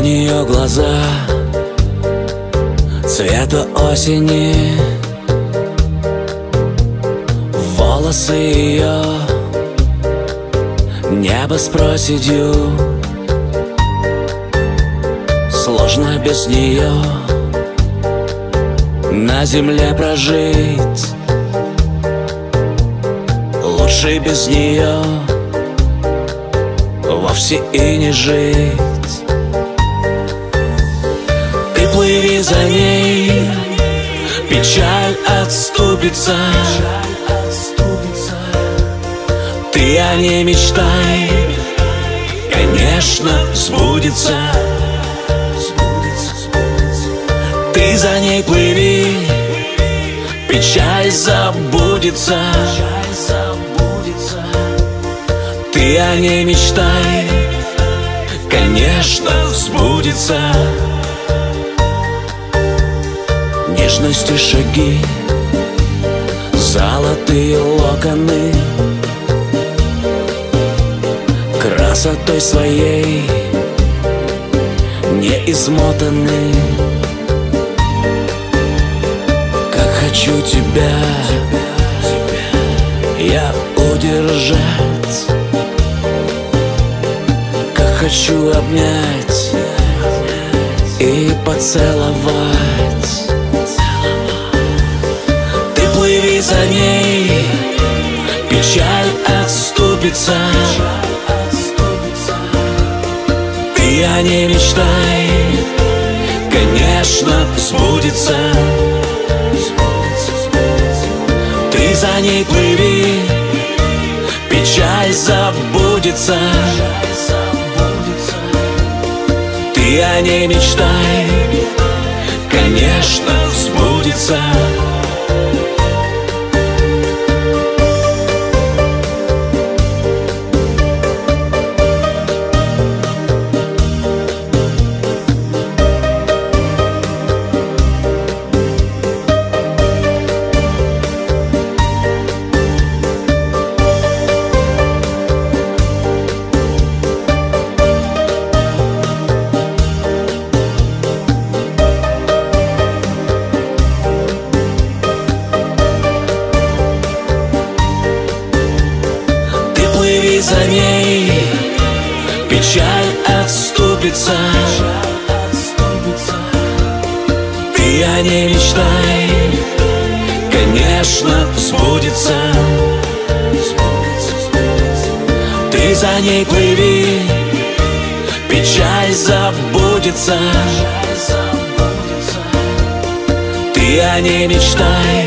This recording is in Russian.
нее глаза цвета осени, волосы ее небо с проседью. Сложно без нее на земле прожить, лучше без нее вовсе и не жить. Ты плыви за ней, печаль отступится. Ты о ней мечтай, конечно, сбудется. Ты за ней плыви, печаль забудется. Ты о ней мечтай, конечно, сбудется. Нежностью шаги, золотые локоны, красотой своей не измотаны. Как хочу тебя я удержать, как хочу обнять и поцеловать. Ты плыви за ней, печаль отступится. Ты о ней мечтай, конечно, сбудется. Ты за ней плыви, печаль забудется. Ты о ней мечтай, конечно, сбудется. Плыви за ней, печаль отступится. Ты о ней мечтай, конечно, сбудется. Ты за ней плыви, печаль забудется. Ты о ней мечтай,